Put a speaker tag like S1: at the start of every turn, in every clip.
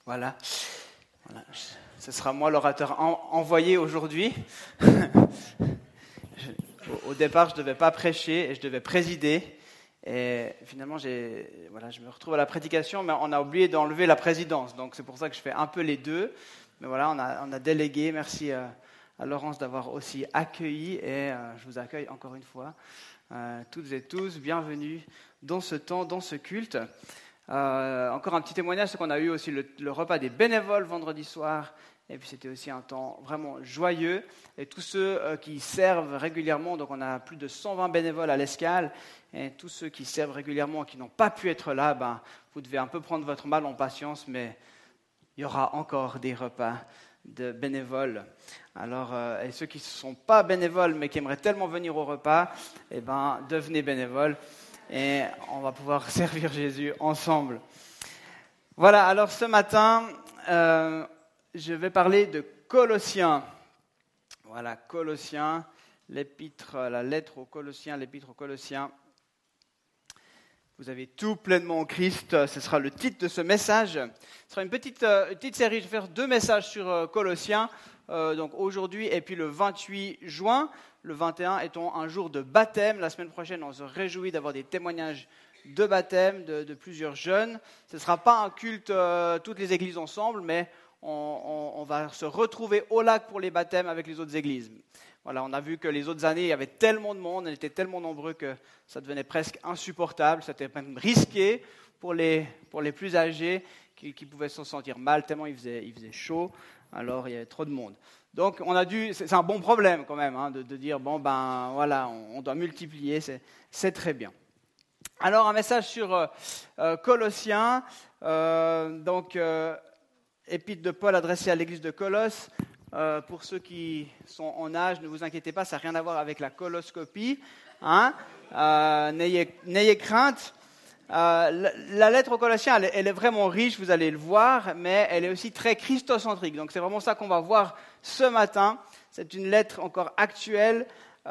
S1: Voilà. Ce sera moi l'orateur envoyé aujourd'hui. Au départ, je ne devais pas prêcher et je devais présider. Et finalement, je me retrouve à la prédication, mais on a oublié d'enlever la présidence. Donc c'est pour ça que je fais un peu les deux. Mais voilà, on a délégué. Merci à Laurence d'avoir aussi accueilli. Et je vous accueille encore une fois. Toutes et tous, bienvenue dans ce temps, dans ce culte. Encore un petit témoignage, c'est qu'on a eu aussi le repas des bénévoles vendredi soir. Et puis c'était aussi un temps vraiment joyeux. Et tous ceux qui servent régulièrement, donc on a plus de 120 bénévoles à l'Escale, et tous ceux qui servent régulièrement et qui n'ont pas pu être là, vous devez un peu prendre votre mal en patience, mais il y aura encore des repas de bénévoles. Alors, et ceux qui ne sont pas bénévoles, mais qui aimeraient tellement venir au repas, devenez bénévoles, et on va pouvoir servir Jésus ensemble. Voilà, alors ce matin, je vais parler de Colossiens. Voilà, Colossiens, la lettre aux Colossiens, l'épître aux Colossiens. Vous avez tout pleinement en Christ, ce sera le titre de ce message. Ce sera une petite série, je vais faire 2 messages sur Colossiens, donc aujourd'hui et puis le 28 juin. Le 21 étant un jour de baptême. La semaine prochaine, on se réjouit d'avoir des témoignages de baptême de plusieurs jeunes. Ce ne sera pas un culte toutes les églises ensemble, mais on va se retrouver au lac pour les baptêmes avec les autres églises. Voilà, on a vu que les autres années, il y avait tellement de monde, on était tellement nombreux que ça devenait presque insupportable. C'était même risqué pour les plus âgés qui pouvaient se sentir mal tellement il faisait chaud. Alors, il y avait trop de monde. Donc, c'est un bon problème quand même de dire, on doit multiplier, c'est très bien. Alors, un message sur Colossiens, épître de Paul adressée à l'église de Colosse. Pour ceux qui sont en âge, ne vous inquiétez pas, ça n'a rien à voir avec la coloscopie. N'ayez crainte. La lettre aux Colossiens, elle est vraiment riche, vous allez le voir, mais elle est aussi très christocentrique. Donc c'est vraiment ça qu'on va voir ce matin. C'est une lettre encore actuelle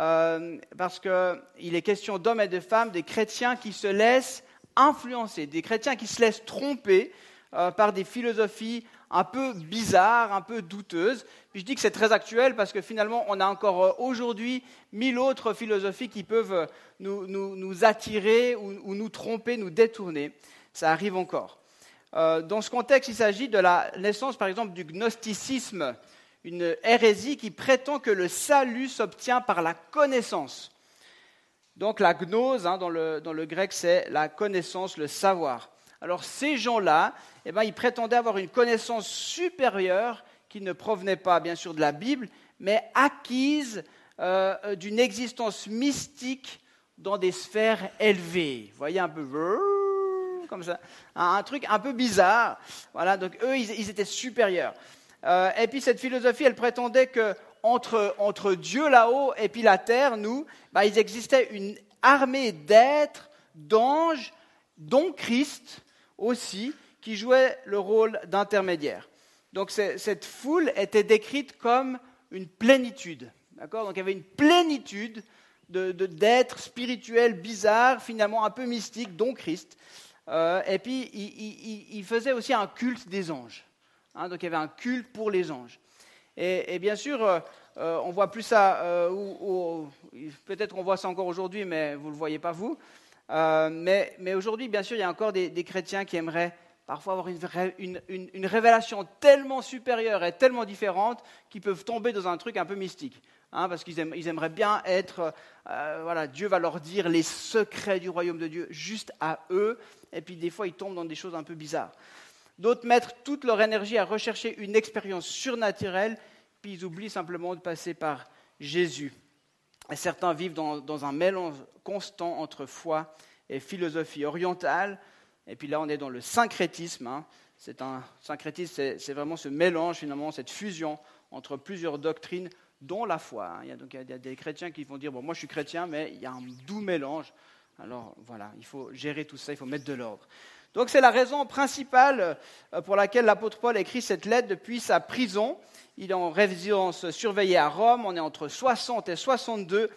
S1: parce qu'il est question d'hommes et de femmes, des chrétiens qui se laissent influencer, des chrétiens qui se laissent tromper par des philosophies un peu bizarres, un peu douteuses. Puis je dis que c'est très actuel parce que finalement, on a encore aujourd'hui 1000 autres philosophies qui peuvent nous attirer ou nous tromper, nous détourner. Ça arrive encore. Dans ce contexte, il s'agit de la naissance, par exemple, du gnosticisme, une hérésie qui prétend que le salut s'obtient par la connaissance. Donc la gnose, dans le grec, c'est la connaissance, le savoir. Alors ces gens-là, ils prétendaient avoir une connaissance supérieure qui ne provenait pas, bien sûr, de la Bible, mais acquise d'une existence mystique dans des sphères élevées. Vous voyez un peu comme ça, un truc un peu bizarre. Voilà, donc eux, ils étaient supérieurs. Et puis cette philosophie, elle prétendait que entre Dieu là-haut et puis la terre, nous, il existait une armée d'êtres, d'anges, dont Christ aussi, qui jouait le rôle d'intermédiaire. Donc cette foule était décrite comme une plénitude. D'accord ? Donc il y avait une plénitude d'êtres spirituels bizarres, finalement un peu mystiques, dont Christ. Et puis il faisait aussi un culte des anges. Donc il y avait un culte pour les anges. Et bien sûr, on voit plus ça, peut-être on voit ça encore aujourd'hui, mais vous ne le voyez pas vous. Mais aujourd'hui, bien sûr, il y a encore des chrétiens qui aimeraient parfois avoir une révélation tellement supérieure et tellement différente qu'ils peuvent tomber dans un truc un peu mystique. Parce qu'ils aimeraient bien être... Dieu va leur dire les secrets du royaume de Dieu juste à eux. Et puis des fois, ils tombent dans des choses un peu bizarres. D'autres mettent toute leur énergie à rechercher une expérience surnaturelle, puis ils oublient simplement de passer par Jésus. Et certains vivent dans un mélange constant entre foi et philosophie orientale. Et puis là, on est dans le syncrétisme. Syncrétisme, c'est vraiment ce mélange, finalement, cette fusion entre plusieurs doctrines, dont la foi. Il y a des chrétiens qui vont dire, moi je suis chrétien, mais il y a un doux mélange. Alors voilà, il faut gérer tout ça, il faut mettre de l'ordre. Donc c'est la raison principale pour laquelle l'apôtre Paul écrit cette lettre depuis sa prison. Il est en résidence surveillée à Rome, on est entre 60 et 62.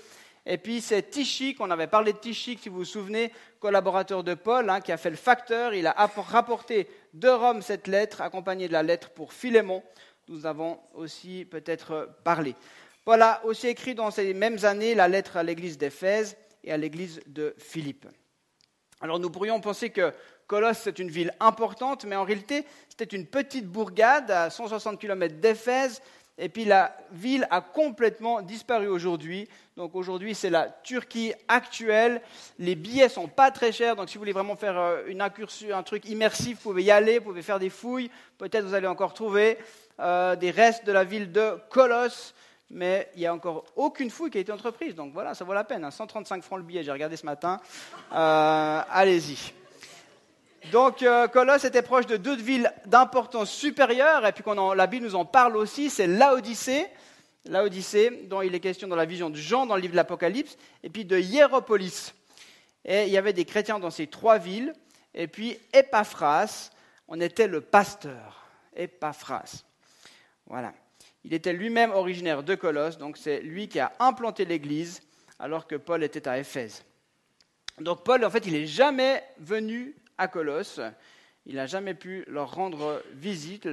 S1: Et puis c'est Tychik, on avait parlé de Tychik, si vous vous souvenez, collaborateur de Paul, qui a fait le facteur. Il a rapporté de Rome cette lettre, accompagnée de la lettre pour Philémon. Nous avons aussi peut-être parlé. Paul a aussi écrit dans ces mêmes années la lettre à l'église d'Éphèse et à l'église de Philippe. Alors nous pourrions penser que Colosse c'est une ville importante, mais en réalité c'était une petite bourgade à 160 km d'Éphèse. Et puis la ville a complètement disparu aujourd'hui. Donc aujourd'hui, c'est la Turquie actuelle. Les billets sont pas très chers. Donc si vous voulez vraiment faire une incursion, un truc immersif, vous pouvez y aller, vous pouvez faire des fouilles. Peut-être vous allez encore trouver des restes de la ville de Colosse. Mais il n'y a encore aucune fouille qui a été entreprise. Donc voilà, ça vaut la peine. 135 francs le billet, j'ai regardé ce matin. Allez-y. Donc, Colosse était proche de deux villes d'importance supérieure, et puis la Bible nous en parle aussi, c'est Laodicée, dont il est question dans la vision de Jean, dans le livre de l'Apocalypse, et puis de Hiéropolis. Et il y avait des chrétiens dans ces trois villes, et puis Épaphras, on était le pasteur, Épaphras. Voilà. Il était lui-même originaire de Colosse, donc c'est lui qui a implanté l'église, alors que Paul était à Éphèse. Donc Paul, en fait, il n'est jamais venu à Colosse, il n'a jamais pu leur rendre visite.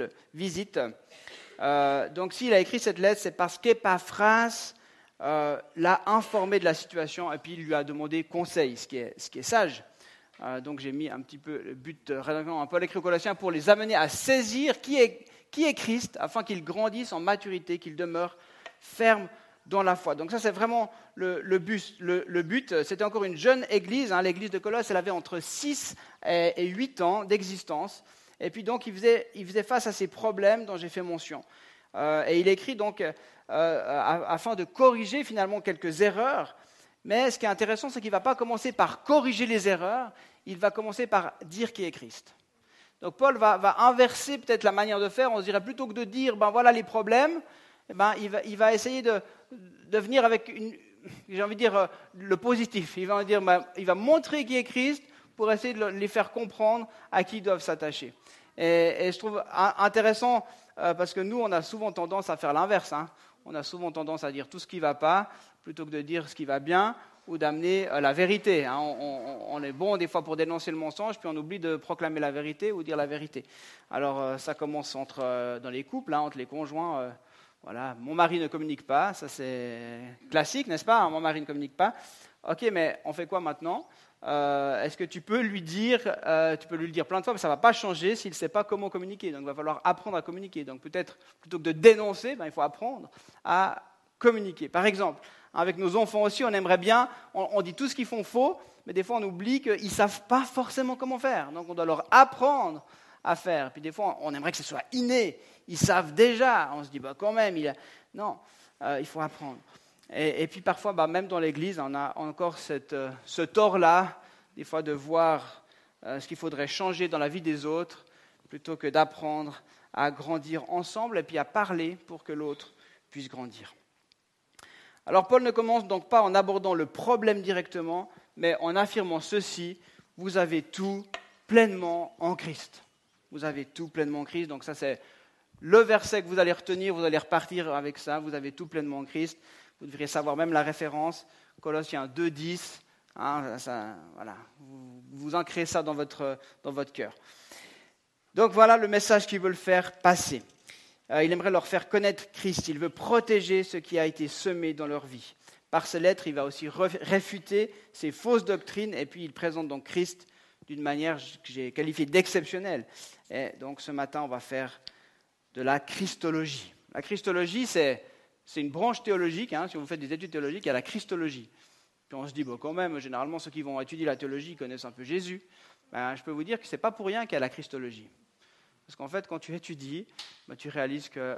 S1: Donc s'il a écrit cette lettre, c'est parce qu'Épaphras l'a informé de la situation et puis il lui a demandé conseil, ce qui est sage. Donc j'ai mis un petit peu le but rédacteur Paul écrit aux Colossiens pour les amener à saisir qui est Christ, afin qu'ils grandissent en maturité, qu'ils demeurent fermes dans la foi. Donc ça, c'est vraiment le but. C'était encore une jeune église. L'église de Colosse, elle avait entre 6 et 8 ans d'existence. Et puis donc, il faisait face à ces problèmes dont j'ai fait mention. Et il écrit donc afin de corriger finalement quelques erreurs. Mais ce qui est intéressant, c'est qu'il ne va pas commencer par corriger les erreurs. Il va commencer par dire qui est Christ. Donc Paul va inverser peut-être la manière de faire. On se dirait plutôt que de dire, voilà les problèmes, il va essayer de venir avec le positif. Il va montrer qui est Christ pour essayer de les faire comprendre à qui ils doivent s'attacher. Et je trouve intéressant parce que nous, on a souvent tendance à faire l'inverse. On a souvent tendance à dire tout ce qui ne va pas plutôt que de dire ce qui va bien ou d'amener la vérité. On est bon des fois pour dénoncer le mensonge, puis on oublie de proclamer la vérité ou dire la vérité. Alors ça commence dans les couples, entre les conjoints. Voilà, mon mari ne communique pas, ça c'est classique, n'est-ce pas? Mon mari ne communique pas. Ok, mais on fait quoi maintenant? Est-ce que tu peux lui dire plein de fois, mais ça ne va pas changer s'il ne sait pas comment communiquer. Donc il va falloir apprendre à communiquer. Donc peut-être, plutôt que de dénoncer, il faut apprendre à communiquer. Par exemple, avec nos enfants aussi, on aimerait bien, on dit tout ce qu'ils font faux, mais des fois on oublie qu'ils ne savent pas forcément comment faire. Donc on doit leur apprendre à faire. Puis des fois, on aimerait que ce soit inné. Ils savent déjà. On se dit, quand même, non, il faut apprendre. Et puis parfois, même dans l'Église, on a encore ce tort-là, des fois de voir ce qu'il faudrait changer dans la vie des autres, plutôt que d'apprendre à grandir ensemble et puis à parler pour que l'autre puisse grandir. Alors Paul ne commence donc pas en abordant le problème directement, mais en affirmant ceci, vous avez tout pleinement en Christ. Vous avez tout pleinement en Christ, donc ça c'est le verset que vous allez retenir, vous allez repartir avec ça, vous avez tout pleinement en Christ. Vous devriez savoir même la référence, Colossiens 2,10, voilà, vous ancrez ça dans votre cœur. Donc voilà le message qu'il veut le faire passer. Il aimerait leur faire connaître Christ, il veut protéger ce qui a été semé dans leur vie. Par ces lettres, il va aussi réfuter ces fausses doctrines, et puis il présente donc Christ d'une manière que j'ai qualifiée d'exceptionnelle. Et donc ce matin, on va faire de la Christologie. La Christologie, c'est une branche théologique. Si vous faites des études théologiques, il y a la Christologie. Puis on se dit, quand même, généralement, ceux qui vont étudier la théologie connaissent un peu Jésus. Je peux vous dire que ce n'est pas pour rien qu'il y a la Christologie. Parce qu'en fait, quand tu étudies, tu réalises que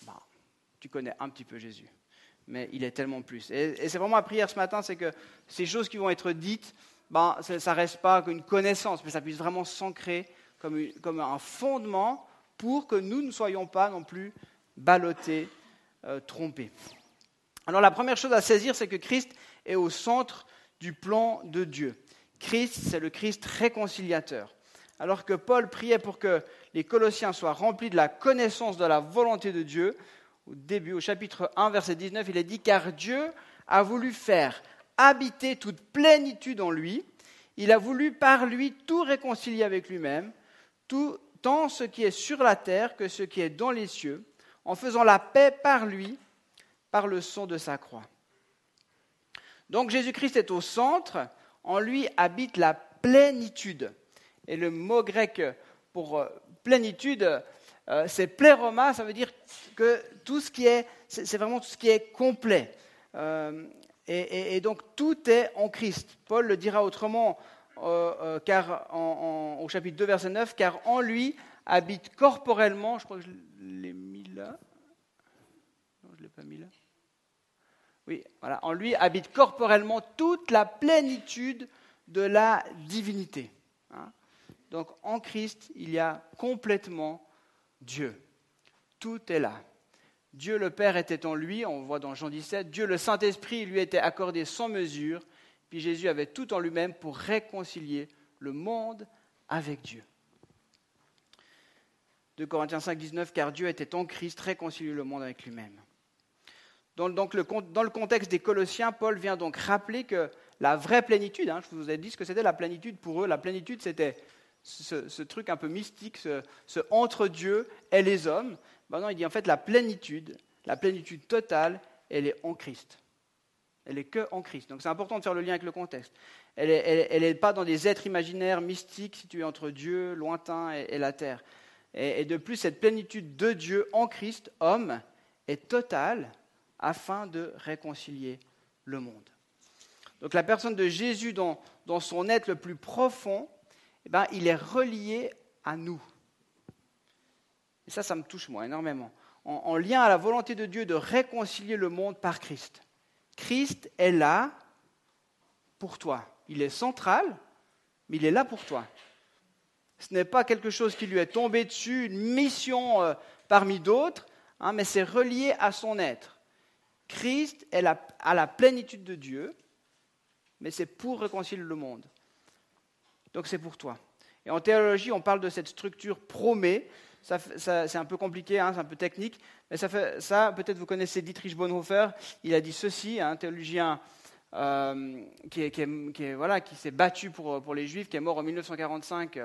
S1: tu connais un petit peu Jésus. Mais il est tellement plus. Et c'est vraiment ma prière ce matin, c'est que ces choses qui vont être dites, ça ne reste pas qu'une connaissance, mais ça puisse vraiment s'ancrer comme un fondement pour que nous ne soyons pas non plus ballottés, trompés. Alors la première chose à saisir, c'est que Christ est au centre du plan de Dieu. Christ, c'est le Christ réconciliateur. Alors que Paul priait pour que les Colossiens soient remplis de la connaissance de la volonté de Dieu, au chapitre 1, verset 19, il est dit « Car Dieu a voulu faire habiter toute plénitude en lui. Il a voulu par lui tout réconcilier avec lui-même, tant ce qui est sur la terre que ce qui est dans les cieux, en faisant la paix par lui, par le sang de sa croix. Donc Jésus-Christ est au centre, en lui habite la plénitude. Et le mot grec pour plénitude, c'est pléroma, ça veut dire que tout ce qui est, c'est vraiment tout ce qui est complet. Et donc tout est en Christ. Paul le dira autrement, car au chapitre 2, verset 9, car en lui habite corporellement, je crois que je l'ai mis là. Non, je ne l'ai pas mis là. Oui, voilà, en lui habite corporellement toute la plénitude de la divinité. Hein. Donc en Christ, il y a complètement Dieu. Tout est là. Dieu le Père était en lui, on voit dans Jean 17, Dieu le Saint-Esprit lui était accordé sans mesure, puis Jésus avait tout en lui-même pour réconcilier le monde avec Dieu. 2 Corinthiens 5, 19, car Dieu était en Christ, réconcilier le monde avec lui-même. Dans le contexte des Colossiens, Paul vient donc rappeler que la vraie plénitude, je vous ai dit ce que c'était la plénitude pour eux, la plénitude c'était ce truc un peu mystique, ce entre Dieu et les hommes. Non, il dit en fait la plénitude totale, elle est en Christ. Elle est que en Christ. Donc c'est important de faire le lien avec le contexte. Elle n'est pas dans des êtres imaginaires, mystiques, situés entre Dieu, lointain et la terre. Et de plus, cette plénitude de Dieu en Christ, homme, est totale, afin de réconcilier le monde. Donc la personne de Jésus, dans son être le plus profond, il est relié à nous. Et ça me touche moi énormément. En lien à la volonté de Dieu de réconcilier le monde par Christ. Christ est là pour toi. Il est central, mais il est là pour toi. Ce n'est pas quelque chose qui lui est tombé dessus, une mission parmi d'autres, mais c'est relié à son être. Christ est à la plénitude de Dieu, mais c'est pour réconcilier le monde. Donc c'est pour toi. Et en théologie, on parle de cette structure promée. Ça, c'est un peu compliqué, c'est un peu technique, mais ça peut-être vous connaissez Dietrich Bonhoeffer. Il a dit ceci, un théologien qui s'est battu pour les Juifs, qui est mort en 1945.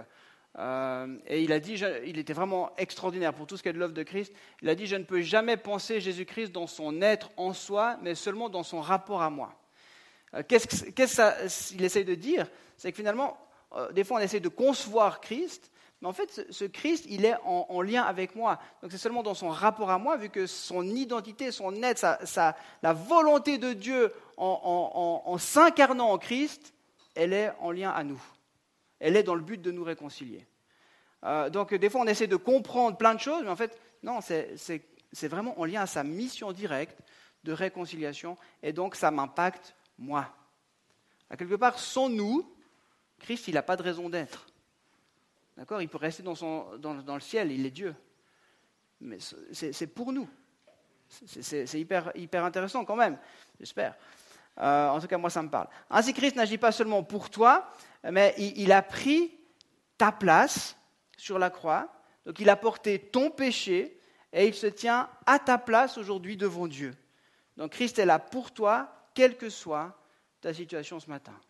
S1: Et il a dit, il était vraiment extraordinaire pour tout ce qui est de l'œuvre de Christ. Il a dit, je ne peux jamais penser Jésus-Christ dans son être en soi, mais seulement dans son rapport à moi. Qu'est-ce qu'il essaye de dire? C'est que finalement, des fois on essaie de concevoir Christ, mais en fait ce Christ, il est en lien avec moi. Donc c'est seulement dans son rapport à moi, vu que son identité, son être, la volonté de Dieu en s'incarnant en Christ, elle est en lien à nous. Elle est dans le but de nous réconcilier. Donc des fois on essaie de comprendre plein de choses, mais en fait non, c'est vraiment en lien à sa mission directe de réconciliation, et donc ça m'impacte moi. À quelque part, sans nous, Christ il n'a pas de raison d'être. D'accord? Il peut rester dans le ciel, il est Dieu. Mais c'est pour nous. C'est hyper intéressant quand même, j'espère. En tout cas, moi, ça me parle. Ainsi, Christ n'agit pas seulement pour toi, mais il a pris ta place sur la croix. Donc, il a porté ton péché et il se tient à ta place aujourd'hui devant Dieu. Donc, Christ est là pour toi, quelle que soit ta situation ce matin.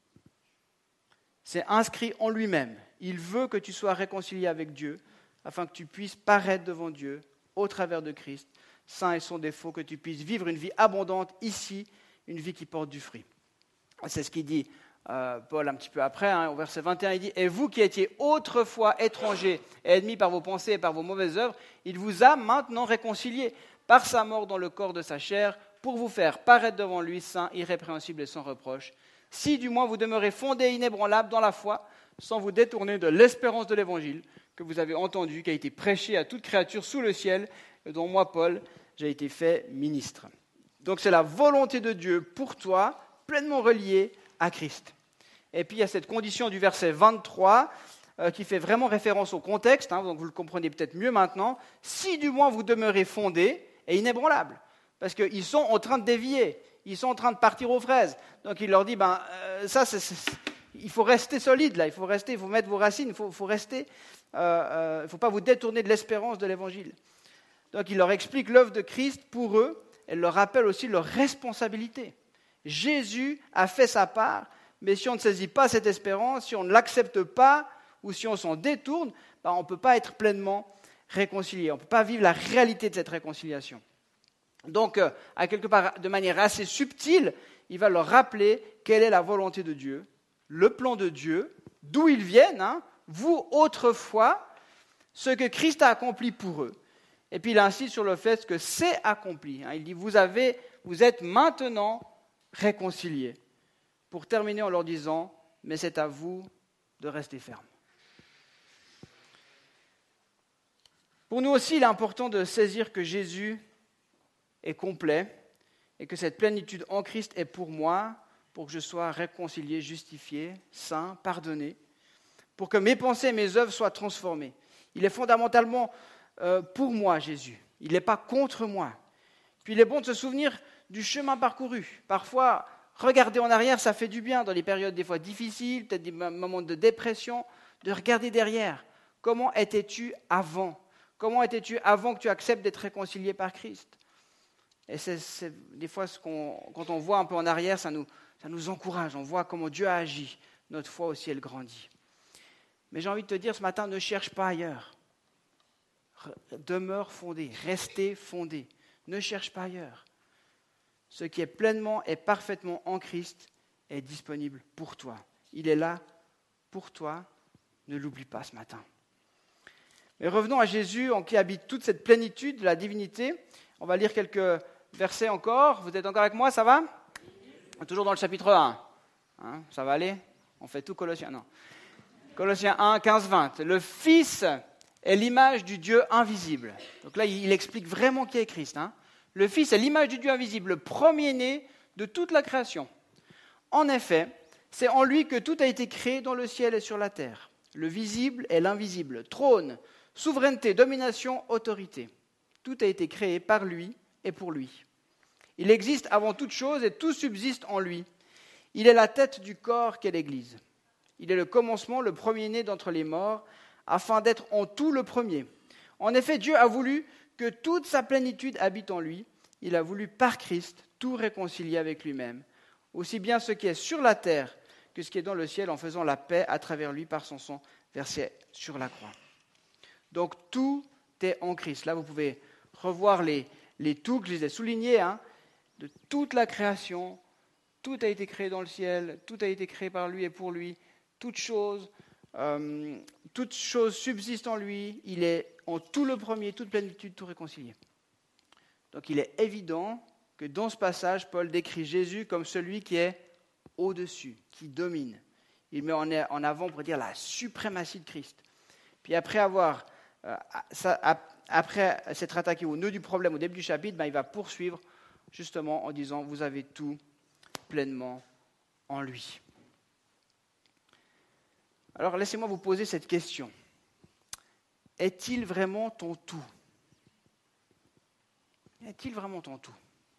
S1: C'est inscrit en lui-même. Il veut que tu sois réconcilié avec Dieu afin que tu puisses paraître devant Dieu au travers de Christ, saint et sans défaut, que tu puisses vivre une vie abondante ici, une vie qui porte du fruit. C'est ce qu'il dit Paul un petit peu après, au verset 21, il dit « Et vous qui étiez autrefois étrangers et ennemis par vos pensées et par vos mauvaises œuvres, il vous a maintenant réconciliés par sa mort dans le corps de sa chair pour vous faire paraître devant lui saint, irrépréhensible et sans reproche. Si du moins vous demeurez fondés et inébranlables dans la foi, sans vous détourner de l'espérance de l'évangile que vous avez entendu, qui a été prêché à toute créature sous le ciel, et dont moi, Paul, j'ai été fait ministre. » Donc c'est la volonté de Dieu pour toi, pleinement reliée à Christ. Et puis il y a cette condition du verset 23 qui fait vraiment référence au contexte, donc vous le comprenez peut-être mieux maintenant. Si du moins vous demeurez fondés et inébranlables, parce qu'ils sont en train de dévier, ils sont en train de partir aux fraises. Donc il leur dit, il faut rester solide là, il faut mettre vos racines, il faut rester, il ne faut pas vous détourner de l'espérance de l'évangile. Donc il leur explique l'œuvre de Christ pour eux, elle leur rappelle aussi leur responsabilité. Jésus a fait sa part, mais si on ne saisit pas cette espérance, si on ne l'accepte pas, ou si on s'en détourne, on ne peut pas être pleinement réconcilié. On ne peut pas vivre la réalité de cette réconciliation. Donc, à quelque part, de manière assez subtile, il va leur rappeler quelle est la volonté de Dieu, le plan de Dieu, d'où ils viennent, vous autrefois, ce que Christ a accompli pour eux. Et puis il insiste sur le fait que c'est accompli. Il dit, vous êtes maintenant réconciliés. Pour terminer en leur disant, mais c'est à vous de rester ferme. Pour nous aussi, il est important de saisir que Jésus est complet et que cette plénitude en Christ est pour moi, pour que je sois réconcilié, justifié, saint, pardonné, pour que mes pensées et mes œuvres soient transformées. Il est fondamentalement pour moi, Jésus. Il n'est pas contre moi. Puis il est bon de se souvenir du chemin parcouru. Parfois, regarder en arrière, ça fait du bien dans les périodes des fois difficiles, peut-être des moments de dépression, de regarder derrière. Comment étais-tu avant ? Comment étais-tu avant que tu acceptes d'être réconcilié par Christ ? Et c'est des fois, quand on voit un peu en arrière, ça nous encourage. On voit comment Dieu a agi. Notre foi aussi, elle grandit. Mais j'ai envie de te dire ce matin, ne cherche pas ailleurs. Demeure fondé, restez fondé. Ne cherche pas ailleurs. Ce qui est pleinement et parfaitement en Christ est disponible pour toi. Il est là pour toi. Ne l'oublie pas ce matin. Mais revenons à Jésus en qui habite toute cette plénitude de la divinité. On va lire quelques versets encore. Vous êtes encore avec moi, ça va ? Toujours dans le chapitre 1. Ça va aller ? On fait tout Colossiens. Non. Colossiens 1, 15, 20. Le Fils est l'image du Dieu invisible. Donc là, il explique vraiment qui est Christ. Le Fils est l'image du Dieu invisible, le premier-né de toute la création. En effet, c'est en lui que tout a été créé dans le ciel et sur la terre. Le visible et l'invisible, trône, souveraineté, domination, autorité. Tout a été créé par lui et pour lui. Il existe avant toute chose et tout subsiste en lui. Il est la tête du corps qu'est l'Église. Il est le commencement, le premier-né d'entre les morts, afin d'être en tout le premier. En effet, Dieu a voulu que toute sa plénitude habite en lui. Il a voulu par Christ tout réconcilier avec lui-même, aussi bien ce qui est sur la terre que ce qui est dans le ciel, en faisant la paix à travers lui par son sang versé sur la croix. Donc tout est en Christ. Là, vous pouvez revoir les tout que je les ai soulignés, de toute la création. Tout a été créé dans le ciel, tout a été créé par lui et pour lui. Toute chose subsiste en lui. Il est en tout le premier, toute plénitude, tout réconcilié. Donc il est évident que dans ce passage, Paul décrit Jésus comme celui qui est au-dessus, qui domine. Il met en avant, pour dire, la suprématie de Christ. Puis après s'être attaqué au nœud du problème au début du chapitre, il va poursuivre justement en disant, vous avez tout pleinement en lui. Alors laissez-moi vous poser cette question. Est-il vraiment ton tout ? Est-il vraiment ton tout ?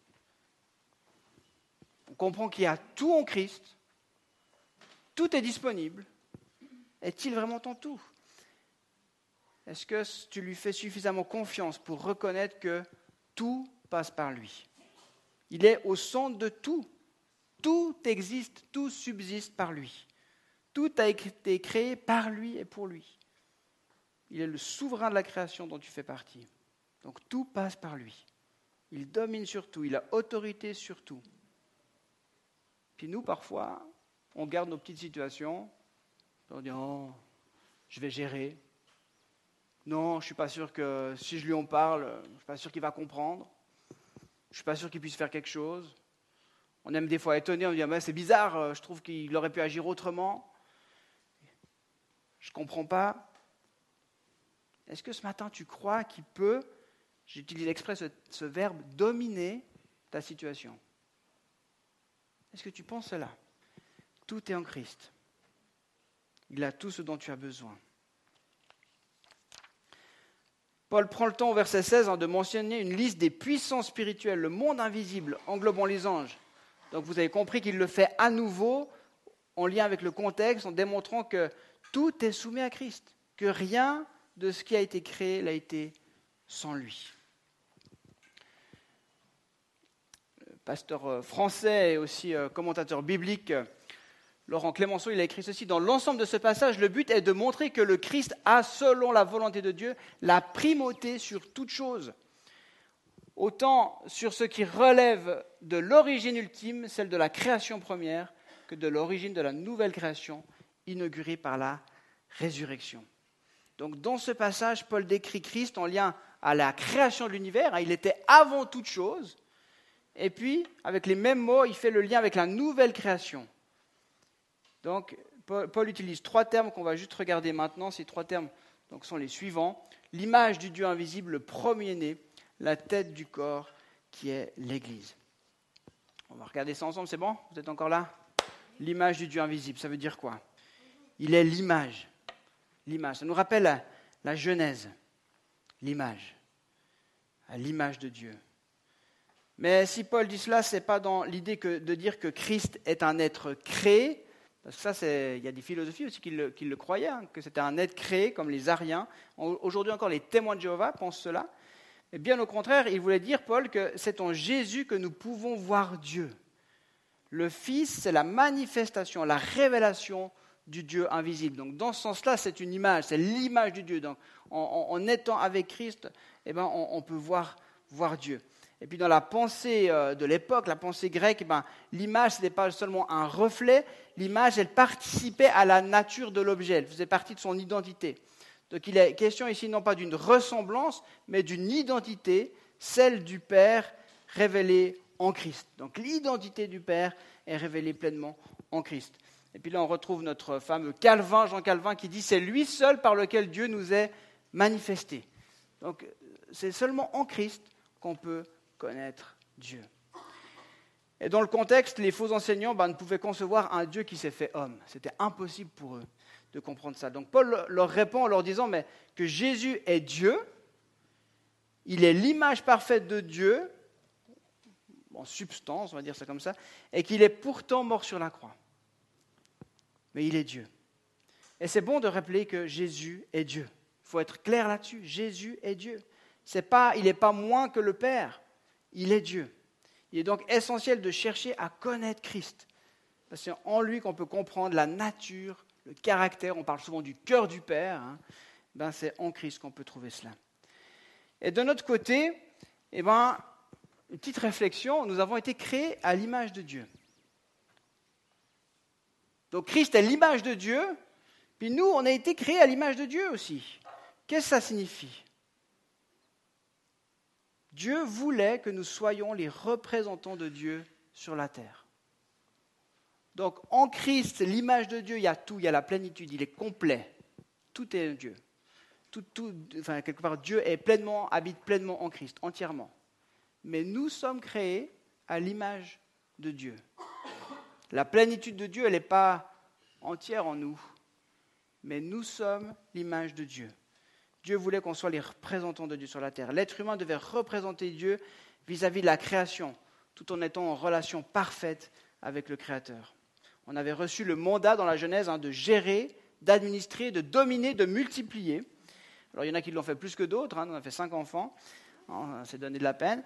S1: On comprend qu'il y a tout en Christ, tout est disponible. Est-il vraiment ton tout ? Est-ce que tu lui fais suffisamment confiance pour reconnaître que tout passe par lui ? Il est au centre de tout. Tout existe, tout subsiste par lui. Tout a été créé par lui et pour lui. Il est le souverain de la création dont tu fais partie. Donc tout passe par lui. Il domine sur tout, il a autorité sur tout. Puis nous, parfois, on garde nos petites situations, on dit « Oh, je vais gérer. Non, je ne suis pas sûr que si je lui en parle, je ne suis pas sûr qu'il va comprendre. Je ne suis pas sûr qu'il puisse faire quelque chose. » On aime des fois étonner, on dit « C'est bizarre, je trouve qu'il aurait pu agir autrement. Je ne comprends pas. » Est-ce que ce matin, tu crois qu'il peut, j'utilise exprès ce verbe, dominer ta situation ? Est-ce que tu penses cela ? Tout est en Christ. Il a tout ce dont tu as besoin. Paul prend le temps au verset 16 de mentionner une liste des puissances spirituelles, le monde invisible englobant les anges. Donc vous avez compris qu'il le fait à nouveau en lien avec le contexte, en démontrant que tout est soumis à Christ, que rien de ce qui a été créé l'a été sans lui. pasteur français et aussi commentateur biblique, Laurent Clémenceau, il a écrit ceci: dans l'ensemble de ce passage, le but est de montrer que le Christ a, selon la volonté de Dieu, la primauté sur toute chose, autant sur ce qui relève de l'origine ultime, celle de la création première, que de l'origine de la nouvelle création, inaugurée par la résurrection. Donc dans ce passage, Paul décrit Christ en lien à la création de l'univers. Il était avant toute chose. Et puis, avec les mêmes mots, il fait le lien avec la nouvelle création. Donc, Paul utilise 3 termes qu'on va juste regarder maintenant. Ces 3 termes donc, sont les suivants. L'image du Dieu invisible, le premier-né, la tête du corps qui est l'Église. On va regarder ça ensemble, c'est bon? Vous êtes encore là? L'image du Dieu invisible, ça veut dire quoi? Il est l'image. L'image, ça nous rappelle la Genèse. L'image. À l'image de Dieu. Mais si Paul dit cela, ce n'est pas dans l'idée de dire que Christ est un être créé, parce que ça, il y a des philosophies aussi qui le croyaient, que c'était un être créé, comme les Ariens. Aujourd'hui encore, les témoins de Jéhovah pensent cela. Mais bien au contraire, il voulait dire, Paul, que c'est en Jésus que nous pouvons voir Dieu. Le Fils, c'est la manifestation, la révélation du Dieu invisible. Donc dans ce sens-là, c'est une image, c'est l'image du Dieu. Donc en étant avec Christ, on peut voir Dieu. Et puis dans la pensée de l'époque, la pensée grecque, l'image, ce n'était pas seulement un reflet, l'image, elle participait à la nature de l'objet, elle faisait partie de son identité. Donc il est question ici non pas d'une ressemblance, mais d'une identité, celle du Père révélée en Christ. Donc l'identité du Père est révélée pleinement en Christ. Et puis là, on retrouve notre fameux Calvin, Jean Calvin, qui dit « c'est lui seul par lequel Dieu nous est manifesté ». Donc c'est seulement en Christ qu'on peut connaître Dieu. Et dans le contexte, les faux enseignants ne pouvaient concevoir un Dieu qui s'est fait homme. C'était impossible pour eux de comprendre ça. Donc Paul leur répond en leur disant mais que Jésus est Dieu, il est l'image parfaite de Dieu, en substance, on va dire ça comme ça, et qu'il est pourtant mort sur la croix. Mais il est Dieu. Et c'est bon de rappeler que Jésus est Dieu. Il faut être clair là-dessus. Jésus est Dieu. Il n'est pas moins que le Père. Il est Dieu. Il est donc essentiel de chercher à connaître Christ. Parce que c'est en lui qu'on peut comprendre la nature, le caractère. On parle souvent du cœur du Père. C'est en Christ qu'on peut trouver cela. Et de notre côté, une petite réflexion, nous avons été créés à l'image de Dieu. Donc Christ est l'image de Dieu, puis nous, on a été créés à l'image de Dieu aussi. Qu'est-ce que ça signifie? Dieu voulait que nous soyons les représentants de Dieu sur la terre. Donc en Christ, l'image de Dieu, il y a tout, il y a la plénitude, il est complet. Tout est Dieu. Quelque part, Dieu habite pleinement en Christ, entièrement. Mais nous sommes créés à l'image de Dieu. La plénitude de Dieu, elle n'est pas entière en nous, mais nous sommes l'image de Dieu. Dieu voulait qu'on soit les représentants de Dieu sur la terre. L'être humain devait représenter Dieu vis-à-vis de la création, tout en étant en relation parfaite avec le Créateur. On avait reçu le mandat dans la Genèse de gérer, d'administrer, de dominer, de multiplier. Alors il y en a qui l'ont fait plus que d'autres, on a fait 5 enfants, c'est donné de la peine.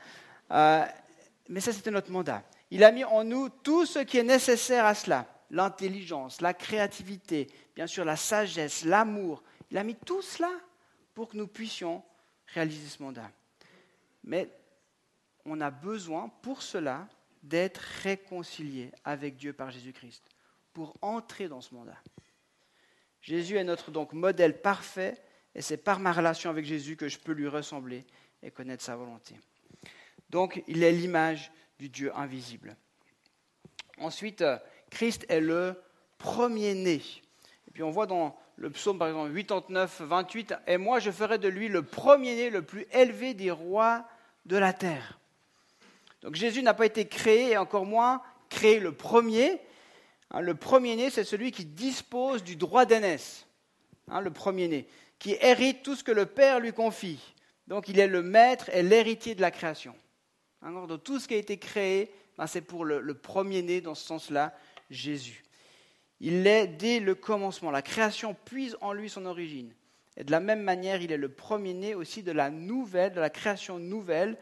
S1: Mais ça, c'était notre mandat. Il a mis en nous tout ce qui est nécessaire à cela. L'intelligence, la créativité, bien sûr la sagesse, l'amour. Il a mis tout cela pour que nous puissions réaliser ce mandat. Mais on a besoin pour cela d'être réconciliés avec Dieu par Jésus-Christ, pour entrer dans ce mandat. Jésus est notre donc modèle parfait, et c'est par ma relation avec Jésus que je peux lui ressembler et connaître sa volonté. Donc, il est l'image du Dieu invisible. Ensuite, Christ est le premier-né. Et puis on voit dans le psaume, par exemple, 89, 28, « Et moi, je ferai de lui le premier-né, le plus élevé des rois de la terre. » Donc Jésus n'a pas été créé, et encore moins créé le premier. Le premier-né, c'est celui qui dispose du droit d'aînesse. Le premier-né, qui hérite tout ce que le Père lui confie. Donc il est le maître et l'héritier de la création. Donc tout ce qui a été créé, c'est pour le premier-né, dans ce sens-là, Jésus. Il l'est dès le commencement. La création puise en lui son origine. Et de la même manière, il est le premier-né aussi de la création nouvelle,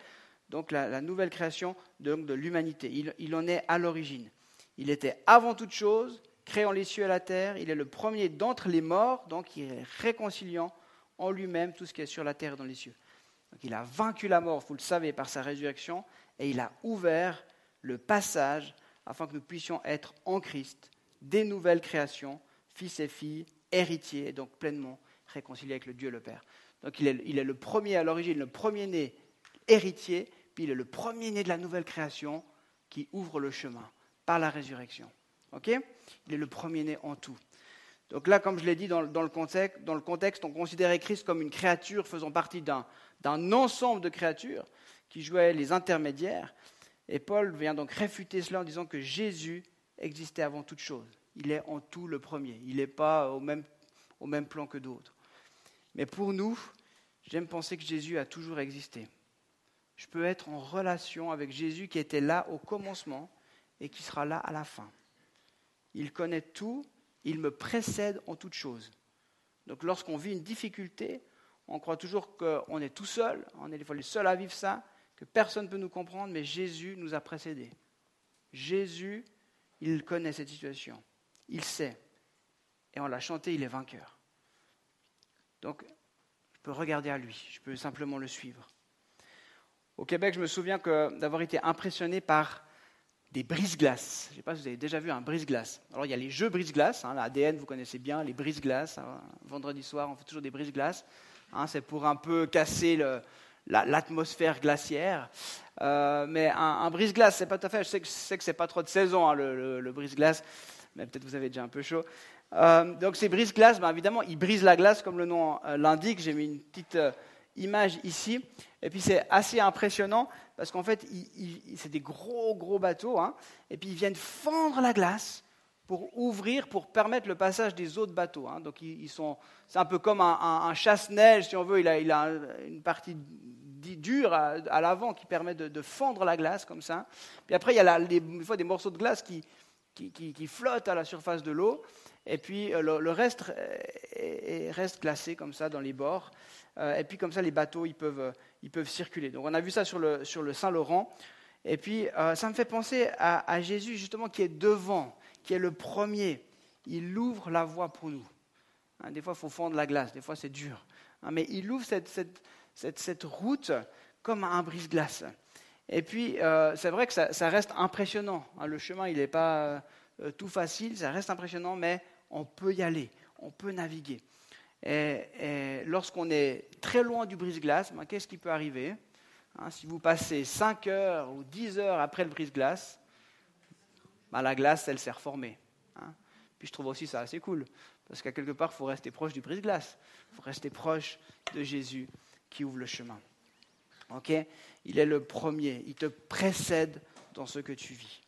S1: donc la nouvelle création de l'humanité. Il en est à l'origine. Il était avant toute chose, créant les cieux et la terre. Il est le premier d'entre les morts, donc il est réconciliant en lui-même tout ce qui est sur la terre et dans les cieux. Donc il a vaincu la mort, vous le savez, par sa résurrection, et il a ouvert le passage afin que nous puissions être en Christ, des nouvelles créations, fils et filles, héritiers, et donc pleinement réconciliés avec le Dieu le Père. Donc il est le premier à l'origine, le premier-né héritier, puis il est le premier-né de la nouvelle création qui ouvre le chemin par la résurrection. Okay ? Il est le premier-né en tout. Donc là, comme je l'ai dit dans le contexte, on considérait Christ comme une créature faisant partie d'un ensemble de créatures qui jouaient les intermédiaires. Et Paul vient donc réfuter cela en disant que Jésus existait avant toute chose. Il est en tout le premier. Il n'est pas au même plan que d'autres. Mais pour nous, j'aime penser que Jésus a toujours existé. Je peux être en relation avec Jésus qui était là au commencement et qui sera là à la fin. Il connaît tout, il me précède en toute chose. Donc lorsqu'on vit une difficulté, on croit toujours qu'on est tout seul, on est des fois les seuls à vivre ça, que personne ne peut nous comprendre, mais Jésus nous a précédés. Jésus, il connaît cette situation, il sait. Et on l'a chanté, il est vainqueur. Donc, je peux regarder à lui, je peux simplement le suivre. Au Québec, je me souviens d'avoir été impressionné par des brise-glaces. Je ne sais pas si vous avez déjà vu un brise-glace. Alors, il y a les jeux brise-glace, la ADN, vous connaissez bien, les brise-glaces. Vendredi soir, on fait toujours des brise-glaces. C'est pour un peu casser l'atmosphère glaciaire. Mais un brise-glace, c'est pas tout à fait. Je sais que c'est pas trop de saison, le brise-glace, mais peut-être vous avez déjà un peu chaud. Donc ces brise-glaces, évidemment, ils brisent la glace comme le nom l'indique. J'ai mis une petite image ici. Et puis c'est assez impressionnant parce qu'en fait, c'est des gros bateaux. Et puis ils viennent fendre la glace pour ouvrir, pour permettre le passage des autres bateaux. Donc c'est un peu comme un chasse-neige, si on veut. Il a une partie dure à l'avant qui permet de fendre la glace comme ça. Puis après, il y a des fois des morceaux de glace qui flottent à la surface de l'eau. Et puis le reste reste glacé comme ça dans les bords. Et puis comme ça, les bateaux ils peuvent circuler. Donc on a vu ça sur le Saint-Laurent. Et puis ça me fait penser à Jésus justement qui est devant, qui est le premier. Il ouvre la voie pour nous. Des fois, il faut fondre la glace. Des fois, c'est dur. Mais il ouvre cette route comme un brise-glace. Et puis, c'est vrai que ça reste impressionnant. Le chemin, il n'est pas tout facile. Ça reste impressionnant, mais on peut y aller. On peut naviguer. Et lorsqu'on est très loin du brise-glace, qu'est-ce qui peut arriver ? Si vous passez 5 heures ou 10 heures après le brise-glace, la glace, elle s'est reformée. Puis je trouve aussi ça assez cool, parce qu'à quelque part, il faut rester proche du brise-glace. Il faut rester proche de Jésus qui ouvre le chemin. Okay ? Il est le premier, il te précède dans ce que tu vis.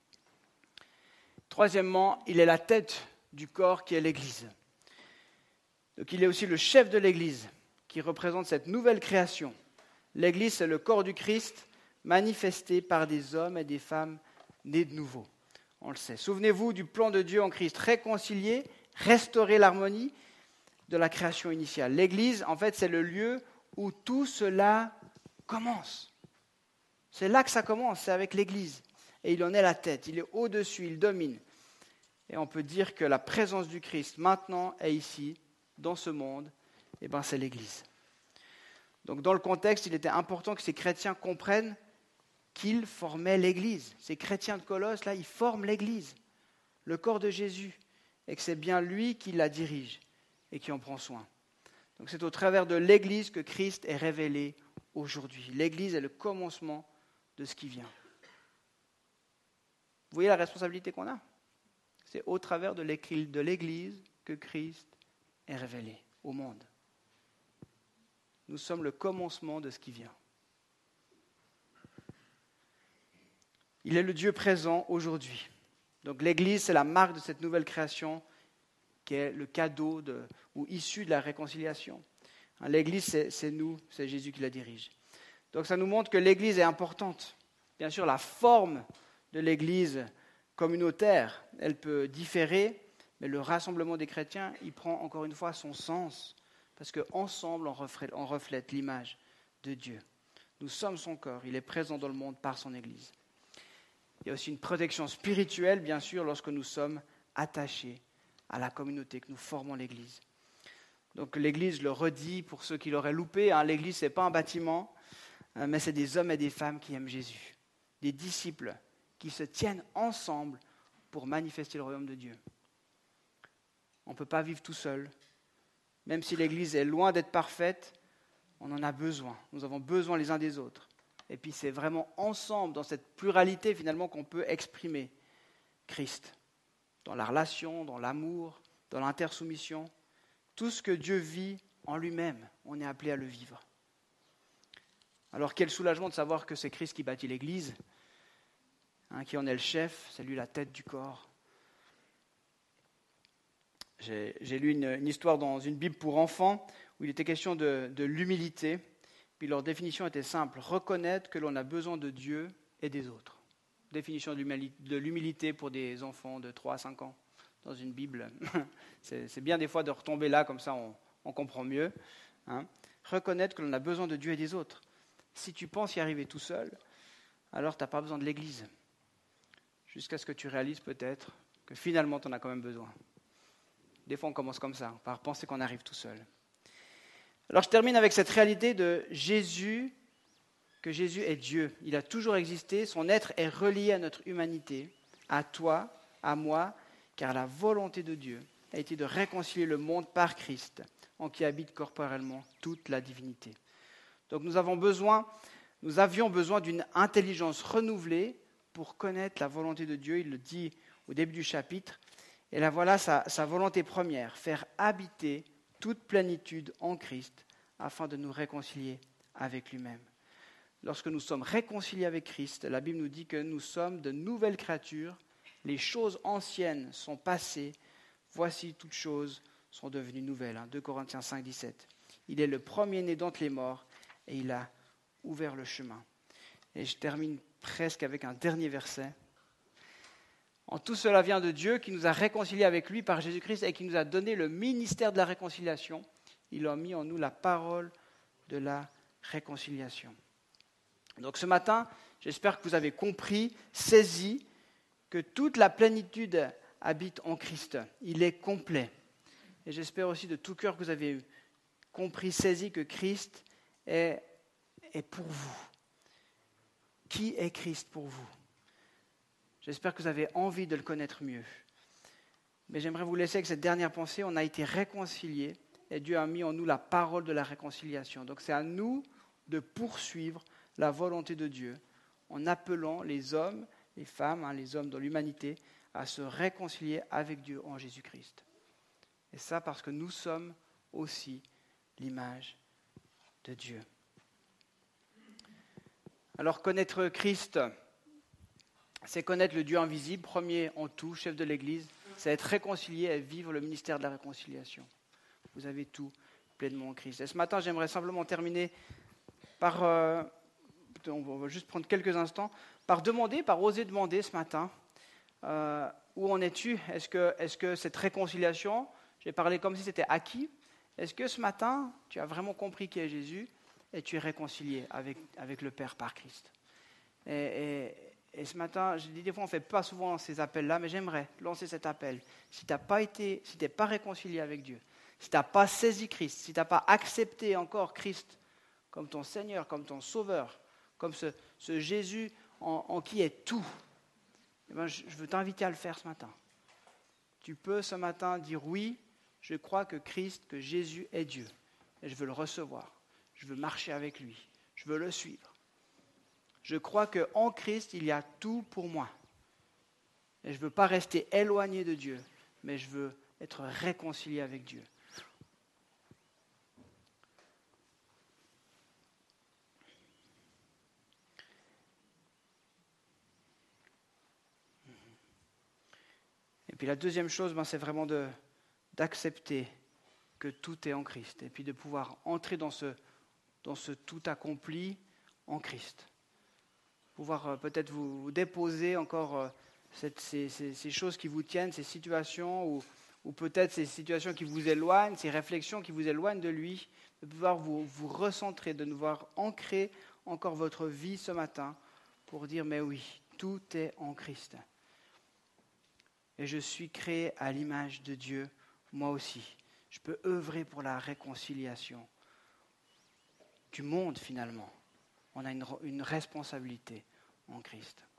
S1: Troisièmement, il est la tête du corps qui est l'Église. Donc il est aussi le chef de l'Église, qui représente cette nouvelle création. L'Église, c'est le corps du Christ, manifesté par des hommes et des femmes nés de nouveau. On le sait. Souvenez-vous du plan de Dieu en Christ, réconcilier, restaurer l'harmonie de la création initiale. L'Église, en fait, c'est le lieu où tout cela commence. C'est là que ça commence, c'est avec l'Église. Et il en est la tête, il est au-dessus, il domine. Et on peut dire que la présence du Christ maintenant est ici, dans ce monde, c'est l'Église. Donc dans le contexte, il était important que ces chrétiens comprennent qu'ils formaient l'Église. Ces chrétiens de Colosse, là, ils forment l'Église, le corps de Jésus, et que c'est bien lui qui la dirige et qui en prend soin. Donc c'est au travers de l'Église que Christ est révélé aujourd'hui. L'Église est le commencement de ce qui vient. Vous voyez la responsabilité qu'on a ? C'est au travers de l'Église que Christ est révélé au monde. Nous sommes le commencement de ce qui vient. Il est le Dieu présent aujourd'hui. Donc l'Église, c'est la marque de cette nouvelle création qui est le cadeau ou issu de la réconciliation. L'Église, c'est nous, c'est Jésus qui la dirige. Donc ça nous montre que l'Église est importante. Bien sûr, la forme de l'Église communautaire, elle peut différer, mais le rassemblement des chrétiens, il prend encore une fois son sens, parce qu'ensemble, on reflète l'image de Dieu. Nous sommes son corps. Il est présent dans le monde par son Église. Il y a aussi une protection spirituelle, bien sûr, lorsque nous sommes attachés à la communauté, que nous formons l'Église. Donc l'Église, je le redis pour ceux qui l'auraient loupé, l'Église, ce n'est pas un bâtiment, mais c'est des hommes et des femmes qui aiment Jésus. Des disciples qui se tiennent ensemble pour manifester le royaume de Dieu. On ne peut pas vivre tout seul. Même si l'Église est loin d'être parfaite, on en a besoin. Nous avons besoin les uns des autres. Et puis c'est vraiment ensemble, dans cette pluralité finalement, qu'on peut exprimer Christ. Dans la relation, dans l'amour, dans l'intersoumission. Tout ce que Dieu vit en lui-même, on est appelé à le vivre. Alors quel soulagement de savoir que c'est Christ qui bâtit l'Église, qui en est le chef, c'est lui la tête du corps. J'ai lu une histoire dans une Bible pour enfants où il était question de l'humilité. Puis leur définition était simple, reconnaître que l'on a besoin de Dieu et des autres. Définition de l'humilité pour des enfants de 3 à 5 ans dans une Bible. C'est bien des fois de retomber là, comme ça on comprend mieux. Reconnaître que l'on a besoin de Dieu et des autres. Si tu penses y arriver tout seul, alors tu n'as pas besoin de l'Église. Jusqu'à ce que tu réalises peut-être que finalement tu en as quand même besoin. Des fois on commence comme ça, par penser qu'on arrive tout seul. Alors je termine avec cette réalité de Jésus, que Jésus est Dieu. Il a toujours existé, son être est relié à notre humanité, à toi, à moi, car la volonté de Dieu a été de réconcilier le monde par Christ, en qui habite corporellement toute la divinité. Donc nous avions besoin d'une intelligence renouvelée pour connaître la volonté de Dieu. Il le dit au début du chapitre. Et là voilà sa volonté première, faire habiter toute plénitude en Christ afin de nous réconcilier avec lui-même. Lorsque nous sommes réconciliés avec Christ, la Bible nous dit que nous sommes de nouvelles créatures. Les choses anciennes sont passées. Voici toutes choses sont devenues nouvelles. 2 Corinthiens 5, 17. Il est le premier-né d'entre les morts et il a ouvert le chemin. Et je termine presque avec un dernier verset. En tout cela vient de Dieu qui nous a réconciliés avec lui par Jésus-Christ et qui nous a donné le ministère de la réconciliation. Il a mis en nous la parole de la réconciliation. Donc ce matin, j'espère que vous avez compris, saisi, que toute la plénitude habite en Christ. Il est complet. Et j'espère aussi de tout cœur que vous avez compris, saisi que Christ est pour vous. Qui est Christ pour vous ? J'espère que vous avez envie de le connaître mieux. Mais j'aimerais vous laisser avec cette dernière pensée. On a été réconciliés et Dieu a mis en nous la parole de la réconciliation. Donc c'est à nous de poursuivre la volonté de Dieu en appelant les hommes, les femmes, les hommes dans l'humanité à se réconcilier avec Dieu en Jésus-Christ. Et ça parce que nous sommes aussi l'image de Dieu. Alors connaître Christ, c'est connaître le Dieu invisible, premier en tout, chef de l'Église, c'est être réconcilié et vivre le ministère de la réconciliation. Vous avez tout pleinement en Christ. Et ce matin, j'aimerais simplement terminer par, on va juste prendre quelques instants, par oser demander ce matin, où en es-tu ? Est-ce que cette réconciliation, j'ai parlé comme si c'était acquis, est-ce que ce matin, tu as vraiment compris qui est Jésus et tu es réconcilié avec le Père par Christ ? Et ce matin, je dis des fois, on ne fait pas souvent ces appels-là, mais j'aimerais lancer cet appel. Si tu n'es pas réconcilié avec Dieu, si tu n'as pas saisi Christ, si tu n'as pas accepté encore Christ comme ton Seigneur, comme ton Sauveur, comme ce Jésus en qui est tout, eh bien, je veux t'inviter à le faire ce matin. Tu peux ce matin dire oui, je crois que Jésus est Dieu. Et je veux le recevoir. Je veux marcher avec lui. Je veux le suivre. Je crois qu'en Christ, il y a tout pour moi. Et je ne veux pas rester éloigné de Dieu, mais je veux être réconcilié avec Dieu. Et puis la deuxième chose, c'est vraiment d'accepter que tout est en Christ. Et puis de pouvoir entrer dans ce tout accompli en Christ. Pouvoir peut-être vous déposer encore ces choses qui vous tiennent, ces situations, ou peut-être ces situations qui vous éloignent, ces réflexions qui vous éloignent de lui, de pouvoir vous recentrer, de nous voir ancrer encore votre vie ce matin pour dire, mais oui, tout est en Christ. Et je suis créé à l'image de Dieu, moi aussi. Je peux œuvrer pour la réconciliation du monde finalement. On a une responsabilité en Christ.